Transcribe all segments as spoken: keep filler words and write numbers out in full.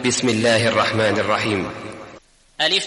بسم الله الرحمن الرحيم. ألف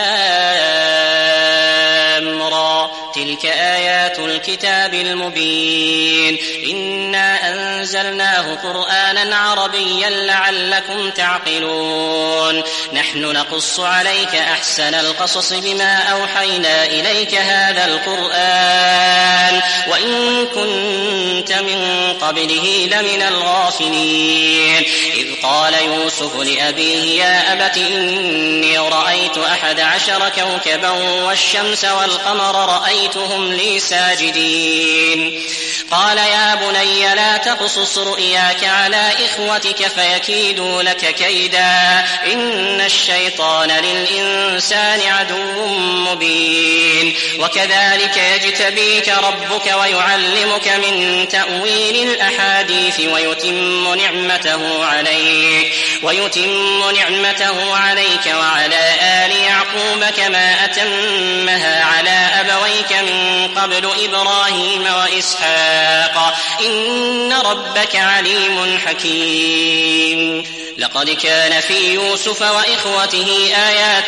لام را تلك آيات الكتاب المبين إنا أنزلناه قرآنا عربيا لعلكم تعقلون نحن نقص عليك أحسن القصص بما أوحينا إليك هذا القرآن وإن كنت من قبله لمن الغافلين إذ قال يوسف لأبيه يا أبت إني رأيت أحد عشر كوكبا والشمس والقمر رأيتهم لي ساجدين قال يا بني لا تقصص رؤياك على إخوتك فيكيدوا لك كيدا إن الشيطان للإنسان عدو مبين وكذلك يجتبيك ربك ويعلمك من تأويل الأحاديث ويتم نعمته عليك ويتم نعمته عليك وعلى آل يعقوب كما أتمها على أبويك من قبل إبراهيم وإسحاق إن ربك عليم حكيم لقد كان في يوسف وإخوته آيات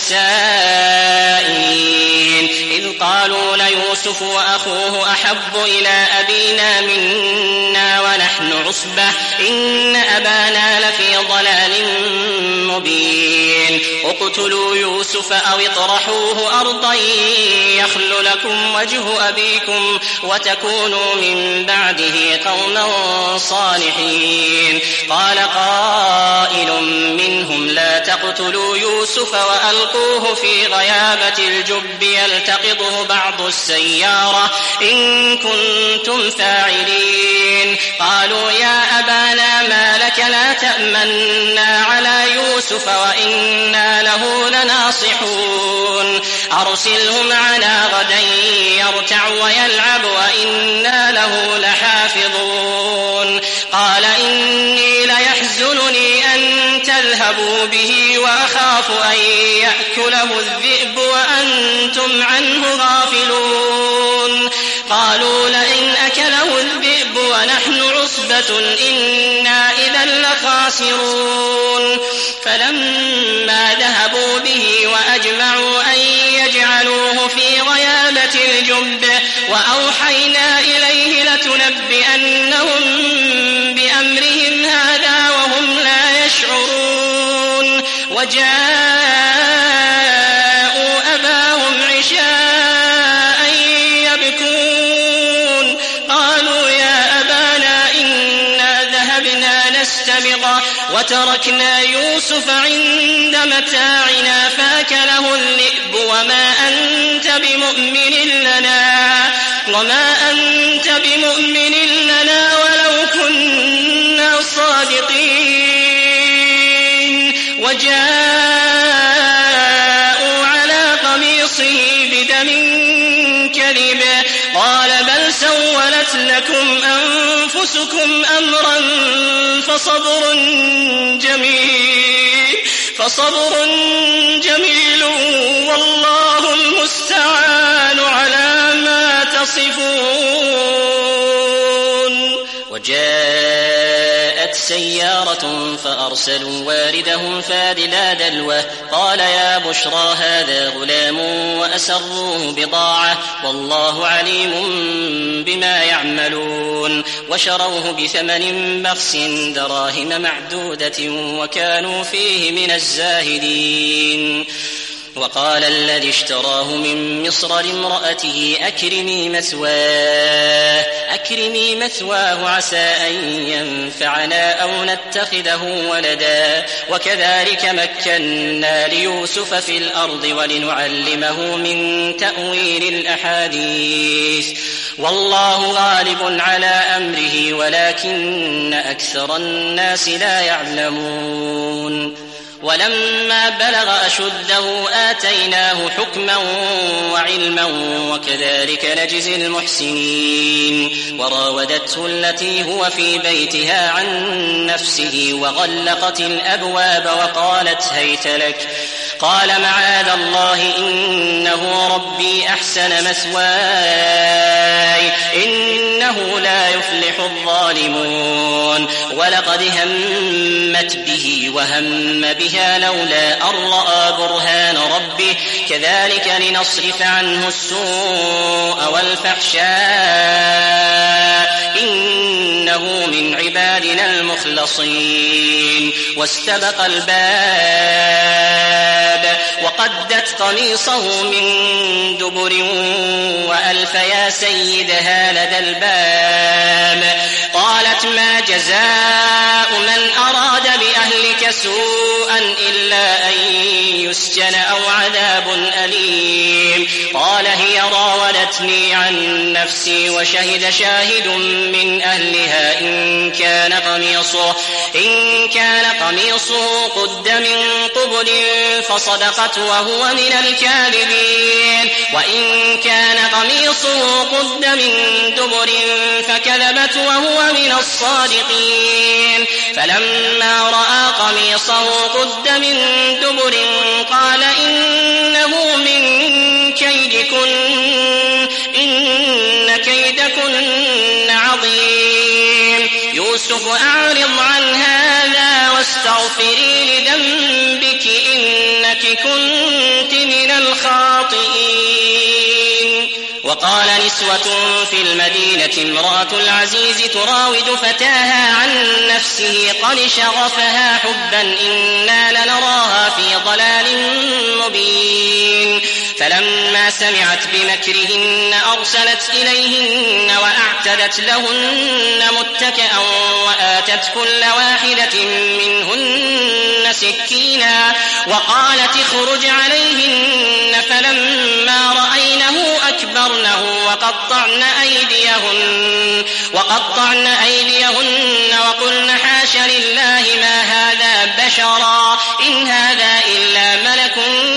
للسائلين إذ قالوا ليوسف وأخوه أحب إلى أبينا منا ونحن عصبة إن أبانا لفي ضلال مبين اقتلوا يوسف أو اطرحوه أرضا يخل لكم وجه أبيكم وتكونوا من بعده قوما صالحين قال قائل منهم لا تقتلوا يوسف وألقوه في غيابة الجب يلتقطه بعض السيارة إن كنتم فاعلين قالوا يا أبانا ما لك لا تأمنا على يوسف وإنا له لناصحون أرسله معنا غدا يرتع ويلعب وإنا له لحافظون قال إني ليحزنني أن تذهبوا به وأخاف أن يأكله الذئب وأنتم عنه غافلون قالوا لئن أكله الذئب ونحن عصبة إنا إذا لخاسرون فلما ذهبوا به وأجمعوا أن يجعلوه في غيابة الجب وأوحينا إليه لتنبئنهم بأمرهم هذا وهم لا يشعرون وجاءوا أباهم عشاء يبكون قالوا يا أبانا إنا ذهبنا نستبق وتركنا يوسف عند متاعنا فأكله الذئب وما أنت بمؤمن لنا وما أنت بمؤمن لنا ولو كنا صادقين وجاءوا على قميصه بدم كذب قال بل سولت لكم أنفسكم أمرا فصبر جميل فصبر جميل والله المستعان على ما تصفون وجاءت سيارة فأرسلوا واردهم فادلى دلوه قال يا بشرى هذا غلام وأسروه بضاعة والله عليم بما يعملون وشروه بثمن بخس دراهم معدودة وكانوا فيه من الزاهدين وقال الذي اشتراه من مصر لامرأته أكرمي مثواه أكرمي مثواه عسى أن ينفعنا أو نتخذه ولدا وكذلك مكنا ليوسف في الأرض ولنعلمه من تأويل الأحاديث والله غالب على أمره ولكن أكثر الناس لا يعلمون ولما بلغ أشده آتيناه حكما وعلما وكذلك نجزي المحسنين وراودته التي هو في بيتها عن نفسه وغلقت الأبواب وقالت هيت لك قال معاذ الله إنه ربي أحسن مثواي إنه لا يفلح الظالمون ولقد همت به وهم بها لولا أن رأى برهان ربه كذلك لنصرف عنه السوء والفحشاء إنه من عبادنا المخلصين. واستبق الباب وقدت قميصه من دبر وألف يا سيدها لدى الباب. قالت ما جزاء من أراد بأهلك سوءا إلا أن يسجن أو عذاب أليم. قال هي راودتني عن نفسي وشهد شاهد من أهلها إن كان قميصه إن كان قميصه قد من قبل فصدقت وهو من الكاذبين وإن كان قميصه قد من دبر فكذبت وهو من الصادقين. فلما رأى قميصه قد من دبر قال إنه من كيدكن إن كيدكن عظيم. يوسف أعرض عن هذا واستغفري لذنبك إنك كنت من الخاطئين. وقال نسوة في المدينة امرأة العزيز تراود فتاها عن نفسه قد شغفها حبا إنا لنراها في ضلال مبين. فلما سمعت بمكرهن أرسلت إليهن وأعتدت لهن متكئا وآتت كل واحدة منهن سكينا وقالت اخرج عليهن. فلما رأينه أكبرنه وقطعن أيديهن وقطعن أيديهن وقلن حاش لله ما هذا بشرا إن هذا إلا ملك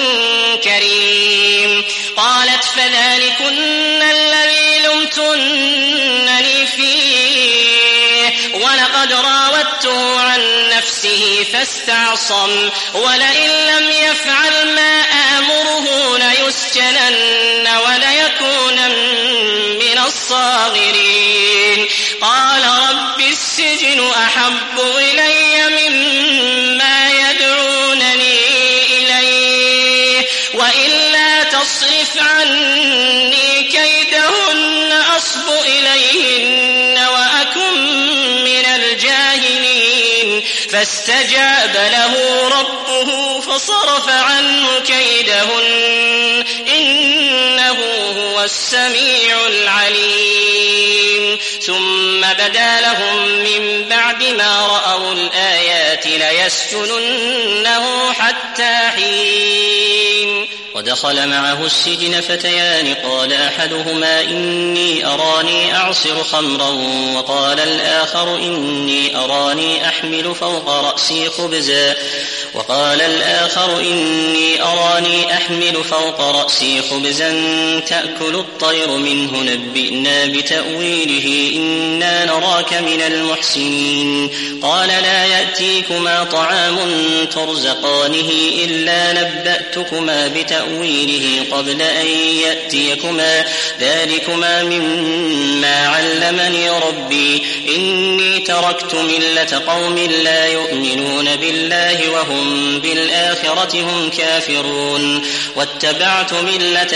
كريم. قالت فذلكن الذي لمتنني فيه ولقد راودته عن نفسه فاستعصم ولئن لم يفعل ما آمره ليسجنن وليكونن من الصاغرين. قال رب السجن أحب إلي مما يدعونني إليه وإلا تصرف عني كيدهن أصب إليهن وأكن من الجاهلين. فاستجاب له ربه فصرف عنه كيدهن إنه هو السميع العليم. ثم بدا لهم من بعد ما رأوا الآيات ليسجننه حتى حين. ودخل معه السجن فتيان قال أحدهما إني أراني أعصر خمرا وقال الآخر إني أراني أحمل فوق رأسي خبزا وقال الآخر إني أراني أحمل فوق رأسي خبزا تأكل الطير منه نبئنا بتأويله إنا نراك من المحسنين. قال لا يأتيكما طعام ترزقانه إلا نبأتكما بتأويله قبل أن يأتيكما ذلكما مما علمني ربي إني تركت ملة قوم لا يؤمنون بالله وهم بالآخرة هم كافرون واتبعت ملة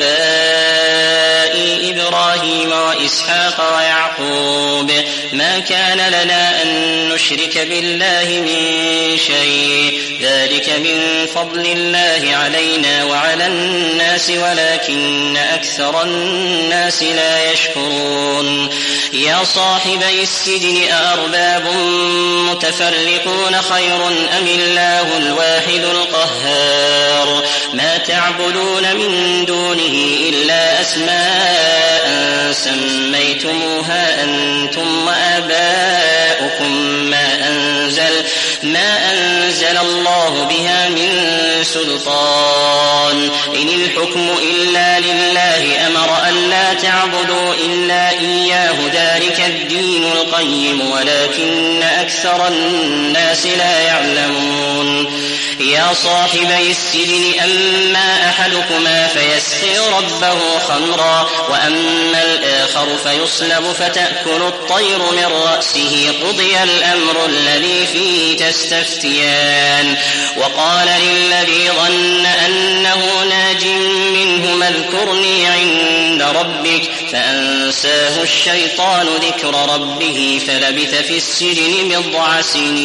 آبائي إبراهيم وإسحاق ويعقوب ما كان لنا أن نشرك بالله من شيء ذلك من فضل الله علينا وعلى الناس ولكن أكثر الناس لا يشكرون. يا صاحبي السجن أأرباب متفرقون خير أم الله الواحد القهار ما تعبدون من دونه إلا أسماء سميتموها أنتم وآباؤكم ما أنزل ما أنزل الله بها من سلطان إن الحكم إلا لله أمر أن لا تعبدوا إلا إياه ذلك الدين القيم ولكن أكثر الناس لا يعلمون. يا صاحبي السجن أما أحدكما فيسقي ربه خمرا وأما الآخر فيصلب فتأكل الطير من رأسه قضي الأمر الذي فيه تستفتيان وقال للذي ظن أنه ناج منهما اذكرني عند ربك فأنساه الشيطان ذكر ربه فلبث في السجن بضع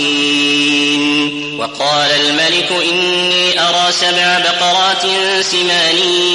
سنين. وقال الملك إني أرى سبع بقرات سمان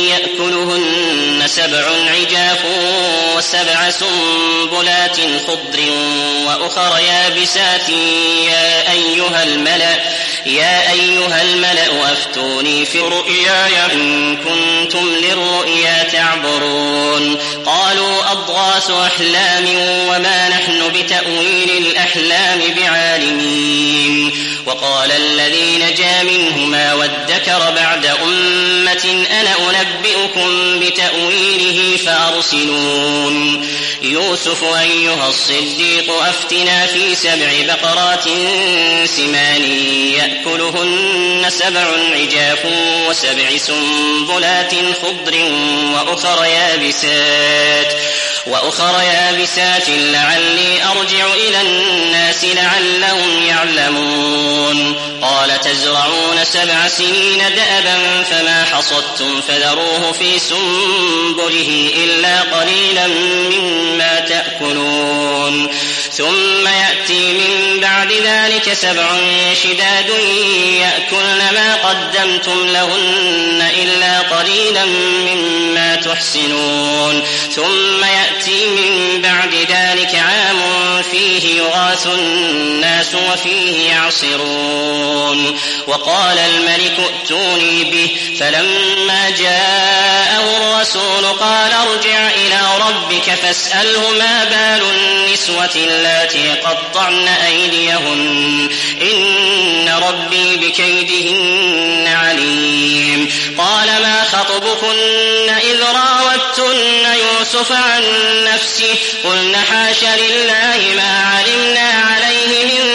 يأكلهن سبع عجاف وسبع سنبلات خضر وأخر يابسات يا أيها الملأ يا أيها الملأ أفتوني في رؤياي إن كنتم للرؤيا تعبرون. قالوا أضغاث أحلام وما نحن بتأويل الأحلام بعالمين. وقال الذي نجا منهما وادكر بعد أمة أنا أنبئكم بتأويله فأرسلون. يوسف أيها الصديق أفتنا في سبع بقرات سمان يأكلهن سبع عجاف وسبع سنبلات خضر وأخر يابسات وأخر يابسات لعلي أرجع إلى الناس لعلهم يعلمون. قال تزرعون سبع سنين دأبا فما حصدتم فذروه في سنبله إلا قليلا مما تأكلون ثم يأتي من بعد ذلك سبع شداد يأكلن ما قدمتم لهن إلا قليلا مما تحسنون ثم يأتي من بعد ذلك عام فيه يغاث الناس وفيه يعصرون. وقال الملك ائتوني به فلما جاءه الرسول قال ارجع إلى ربك فاسأله ما بال النسوة اللاتي قطعن أيديهن إن ربي بكيدهن عليم. قال ما خطبكن إذ راوتن يوسف عن نفسه قلن حاش لله ما علمنا عليه من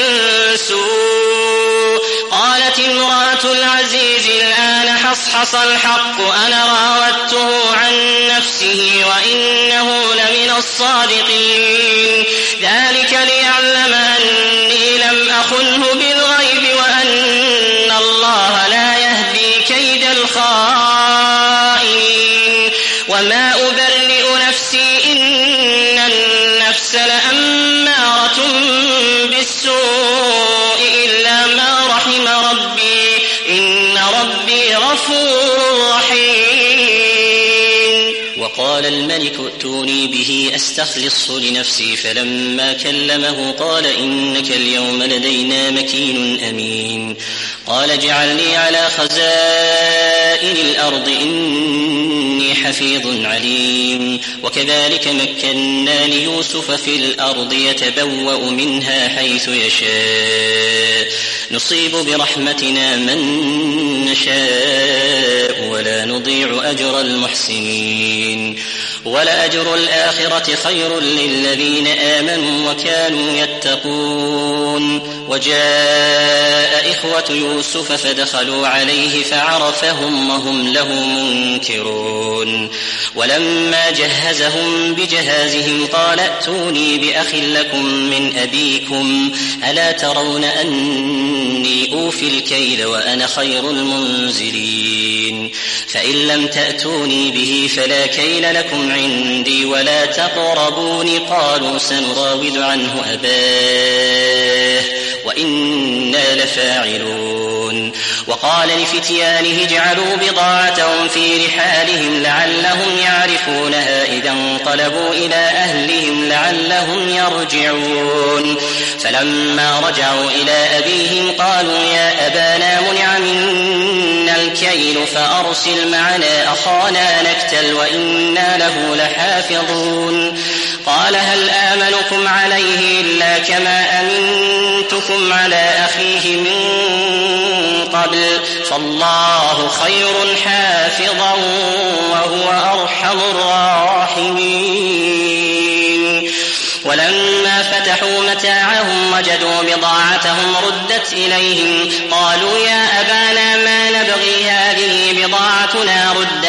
سوء. قالت امرأة العزيز الآن حصحص الحق أنا راودته عن نفسه وإنه لمن الصادقين. ذلك ليعلم أني لم أخنه بالغيب وأن الله لا يهدي كيد الخائنين. وما أبرئ نفسي إن النفس لأمارة بالسوء إلا ما رحم ربي إن ربي غفور رحيم. وقال الملك ائتوني به أستخلصه لنفسي فلما كلمه قال إنك اليوم لدينا مكين أمين. قال اجعلني على خزائن الأرض إني حفيظ عليم. وكذلك مكنا ليوسف في الأرض يتبوأ منها حيث يشاء نصيب برحمتنا من نشاء ولا نضيع أجر المحسنين. ولأجر الآخرة خير للذين آمنوا وكانوا يتقون. وجاء إخوة يوسف فدخلوا عليه فعرفهم وهم له منكرون. ولما جهزهم بجهازهم قال ائتوني بأخ لكم من أبيكم ألا ترون أني أوفي الكيل وأنا خير المنزلين. فإن لم تأتوني به فلا كيل لكم عندي ولا تقربوني. قالوا سنراود عنه أباه وإنا لفاعلون. وقال لفتيانه اجعلوا بضاعتهم في رحالهم لعلهم يعرفونها إذا انقلبوا إلى أهلهم لعلهم يرجعون. فلما رجعوا إلى أبيهم قالوا يا أبانا منع منا الكيل فأرسل معنا أخانا نكتل وإنا له لحافظون. قال هل آمنكم عليه إلا كما أمنتكم على أخيه من قبل فالله خير حافظا وهو أرحم الراحمين. ولما فتحوا متاعهم وجدوا بضاعتهم ردت إليهم قالوا يا أبانا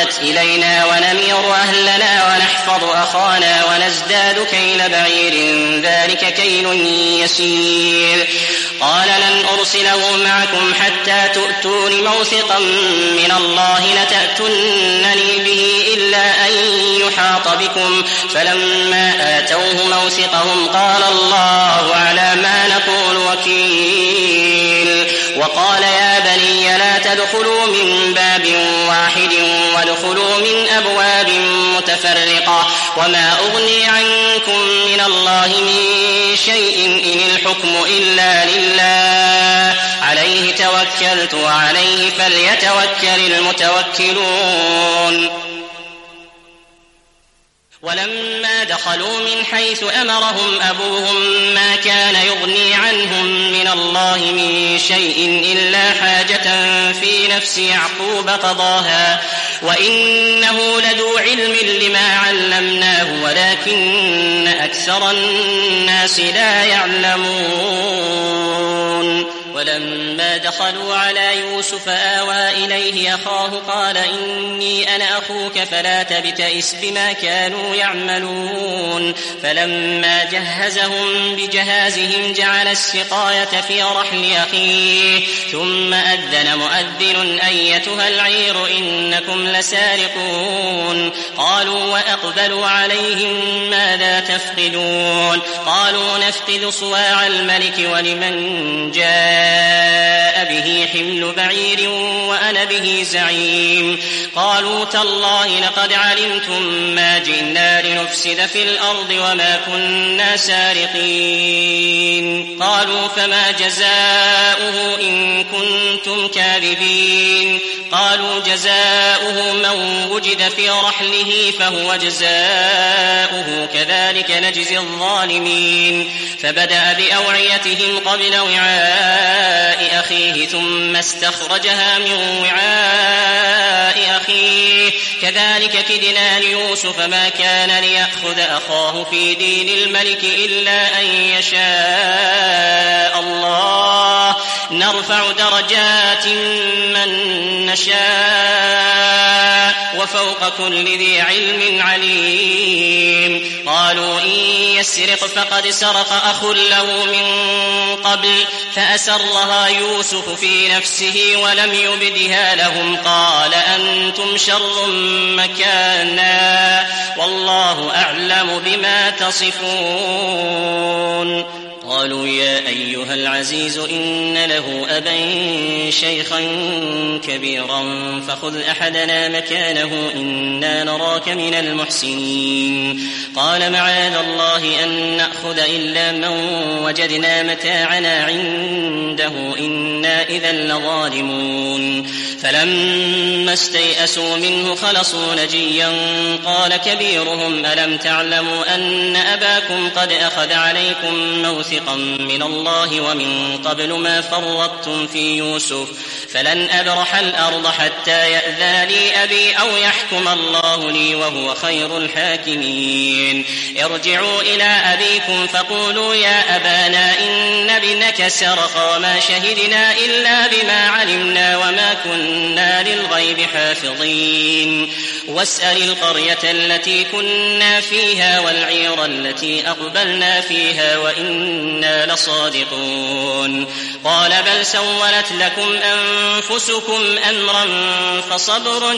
فارجع إلينا ونمير أهلنا ونحفظ أخانا ونزداد كيل بعير ذلك كيل يسير. قال لن أرسله معكم حتى تؤتون موثقا من الله لتأتونني به إلا أن يحاط بكم. فلما آتوه موثقهم قال الله على ما نقول وكيل. وقال يا بني لا تدخلوا من باب واحد وادخلوا من أبواب متفرقة وما أغني عنكم من الله من شيء إن الحكم إلا لله عليه توكلت وعليه فليتوكل المتوكلون. ولما دخلوا من حيث أمرهم أبوهم ما كان يغني عنهم من الله من شيء إلا حاجة في نفس يعقوب قضاها وإنه لذو علم لما علمناه ولكن أكثر الناس لا يعلمون. ولما دخلوا على يوسف آوى إليه أخاه قال إني أنا أخوك فلا تبتئس بما كانوا يعملون. فلما جهزهم بجهازهم جعل السقاية في رحل أخيه ثم أذن مؤذن أيتها العير إنكم لسارقون. قالوا وأقبلوا عليهم ماذا تفقدون؟ قالوا نفقد صواع الملك ولمن جاء به حمل بعير وأنا به زعيم. قالوا تالله لقد علمتم ما جئنا لنفسد في الأرض وما كنا سارقين. قالوا فما جزاؤه إن كنتم كاذبين؟ قالوا جزاؤه من وجد في رحله فهو جزاؤه كذلك نجزي الظالمين. فبدأ بأوعيتهم قبل وعاء أخيه ثم استخرجها من وعاء أخيه كذلك كدنا ليوسف ما كان ليأخذ أخاه في دين الملك إلا أن يشاء الله نرفع درجات من نشاء وفوق كل ذي علم عليم. قالوا إن يسرق فقد سرق أخ له من قبل فأسرها يوسف في نفسه ولم يبدها لهم قال أنتم شر مكانا والله أعلم بما تصفون. قالوا يا أيها العزيز إن له أبا شيخا كبيرا فخذ أحدنا مكانه إنا نراك من المحسنين. قال معاذ الله أن نأخذ إلا من وجدنا متاعنا عنده إنا إذا لظالمون. فلما استيئسوا منه خلصوا نجيا قال كبيرهم ألم تعلموا أن أباكم قد أخذ عليكم موثقا من الله ومن قبل ما فرطتم في يوسف فلن أبرح الأرض حتى يأذن لي أبي أو يحكم الله لي وهو خير الحاكمين. ارجعوا إلى أبيكم فقولوا يا أبانا إن ابنك سرق وما شهدنا إلا بما علمنا وما كنا للغيب حافظين. واسأل القرية التي كنا فيها والعير التي أقبلنا فيها وإنا لصادقون. قال بل سولت لكم أنفسكم أمرا فصبر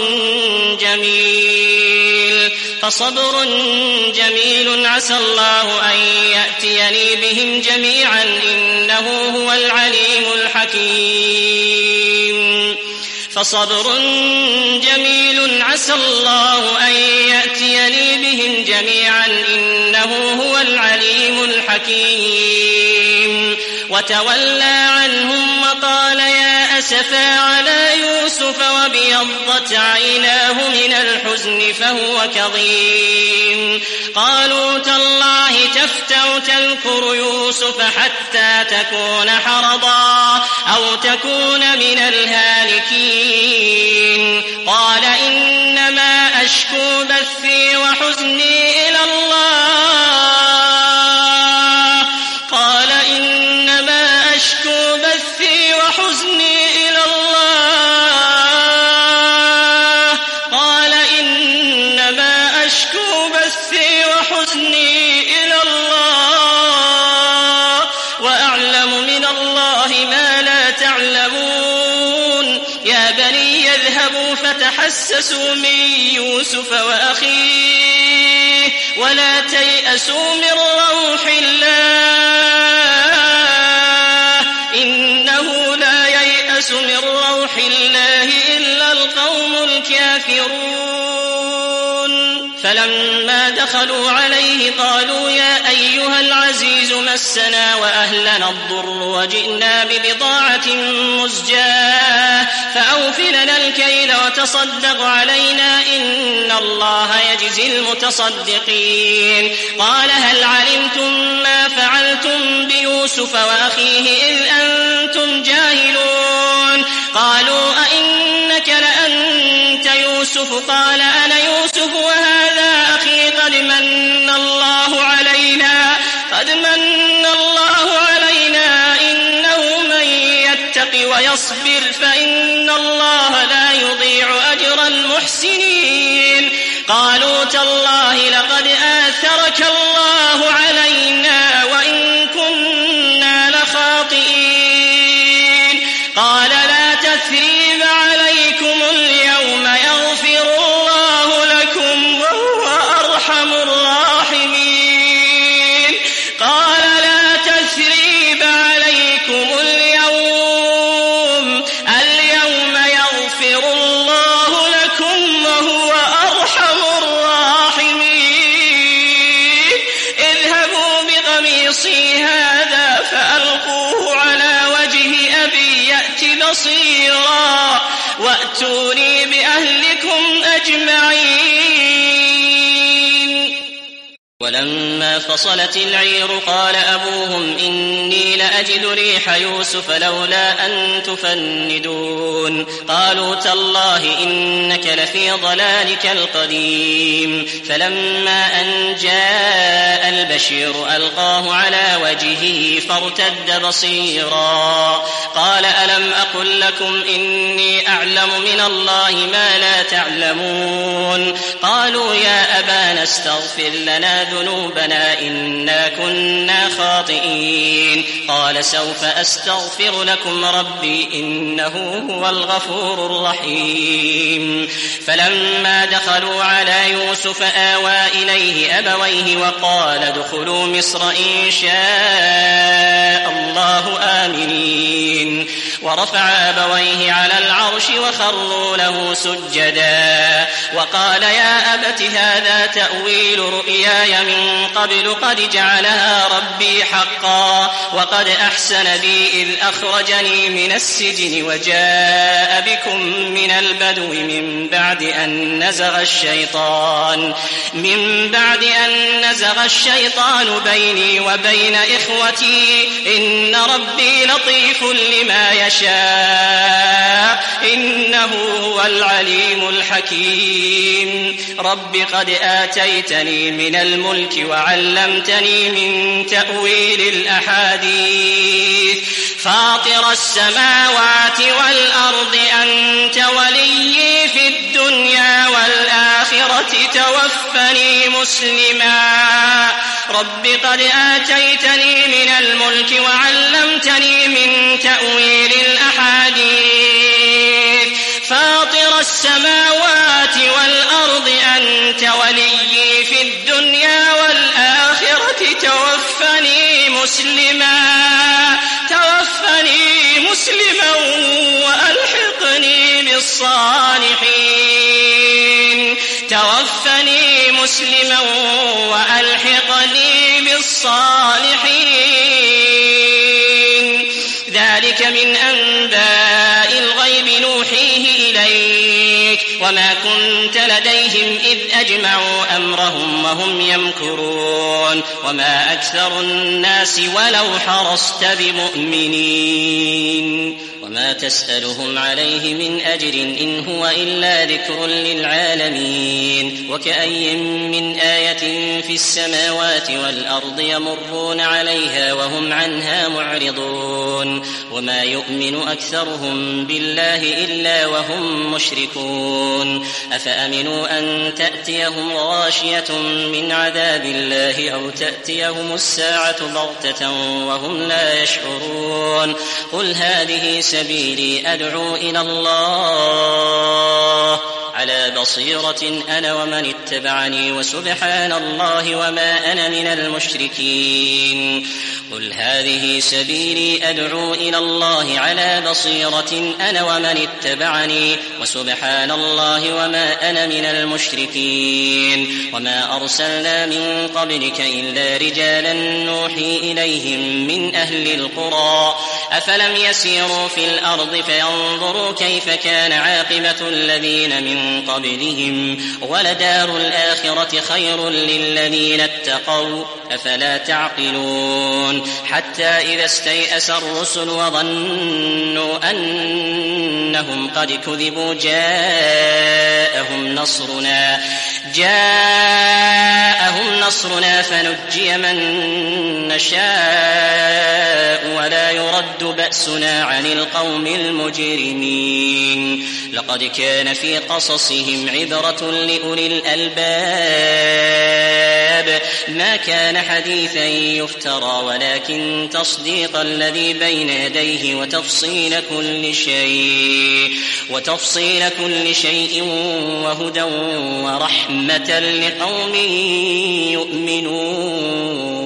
جميل فصبر جميل عسى الله أن يأتيني بهم جميعا إنه هو العليم الحكيم. فصبر جميل عسى الله أن يأتيني بهم جميعا إنه هو العليم الحكيم. وتولى عنهم وقال يا أسفا على يوسف وابيضت عيناه من الحزن فهو كظيم. قالوا تالله تفتأ تذكر يوسف حتى تكون حرضا أو تكون من الهالكين. قال إنما أشكو بثي وحزني إلى الله قال إنما أشكو بثي وحزني إلى الله قال يا بني اذهبوا فتحسسوا من يوسف وأخيه ولا تيأسوا من روح الله إنه لا ييأس من روح الله إلا القوم الكافرون. فلما دخلوا عليه قالوا يا أيها العزيز مسنا وأهلنا الضر وجئنا ببضاعة مزجاة فأوف لنا الكيل وتصدق علينا إن الله يجزي المتصدقين. قال هل علمتم ما فعلتم بيوسف وأخيه إذ أنتم جاهلون؟ قالوا أئنك لأنت يوسف؟ قال أنا يوسف وهذا أخي قد من الله علينا قد من الله علينا إنه من يتق ويصبر فإن الله لا يضيع أجر المحسنين. قالوا تالله لقد آثرك الله علينا وإن كنا لخاطئين. قال لا تثريب عليكم اليوم يغفر الله لكم وهو أرحم الراحمين. قال لا تثريب عليكم اليوم اليوم يغفر الله لكم وهو أرحم الراحمين. اذهبوا بقميصي هذا فألقوه على وجه أبي يأت بصيرا وأتوني بأهلكم أجمعين. ولما فصلت العير قال أبوهم إني لأجد ريح يوسف لولا أن تفندون. قالوا تالله إنك لفي ضلالك القديم. فلما أن جاء البشير ألقاه على وجهه فارتد بصيرا قال ألم أقل لكم إني أعلم من الله ما لا تعلمون؟ قالوا يا أبانا استغفر لنا ذنوبنا إنا كنا خاطئين. قال سوف أستغفر لكم ربي إنه هو الغفور الرحيم. فلما دخلوا على يوسف آوى إليه أبويه وقال ادخلوا مصر إن شاء الله آمنين. ورفع أبويه على العرش وخروا له سجدا وقال يا أبت هذا تأويل رؤياي من قبل قد جعلها ربي حقا وقد أحسن بي إذ أخرجني من السجن وجاء بكم من البدو من بعد أن نزغ الشيطان من بعد أن نزغ الشيطان بيني وبين إخوتي إن ربي لطيف لما يشاء إنه هو العليم الحكيم. رب قد آتيتني من الملك وعلمتني من تأويل الأحاديث فاطر السماوات والأرض أنت وليي في الدنيا والآخرة توفني مسلما رب قد آتيتني من الملك وعلمتني من تأويل الأحاديث فاطر السماوات والأرض أنت وليي في الدنيا والآخرة توفني مسلما توفني مسلما وألحقني بالصالحين توفني مسلما وألحقني بالصالحين. ذلك من أنباء الغيب نوحيه إليك وما كنت لديهم إذ أجمعوا أمرهم وهم يمكرون وما أكثر الناس ولو حرصت بمؤمنين وما تسألهم عليه من أجر إن هو إلا ذكر للعالمين. وكأي من آية في السماوات والأرض يمرون عليها وهم عنها معرضون وما يؤمن أكثرهم بالله إلا وهم مشركون. أفأمنوا أن تأتيهم غاشية من عذاب الله أو تأتيهم الساعة بغتة وهم لا يشعرون. قل هذه سبيل سبيلي أدعو إلى الله على بصيرة أنا ومن اتبعني وسبحان الله وما أنا من المشركين قل هذه سبيلي أدعو إلى الله على بصيرة أنا ومن اتبعني وسبحان الله وما أنا من المشركين وما أرسلنا من قبلك إلا رجالا نوحي إليهم من أهل القرى أفلم يسيروا في الأرض فينظروا كيف كان عاقبة الذين من قبلهم ولدار الآخرة خير للذين اتقوا أفلا تعقلون حتى إذا استيأس الرسل وظنوا أنهم قد كذبوا جاءهم نصرنا جاءهم نصرنا فنجي من نشاء ولا يرد بأسنا عن القوم المجرمين لقد كان في قصصهم عبرة لأولي الألباب ما كان حديثا يفترى ولكن تصديق الذي بين يديه وتفصيل كل شيء وتفصيل كل شيء وهدى ورحمة لقوم يؤمنون.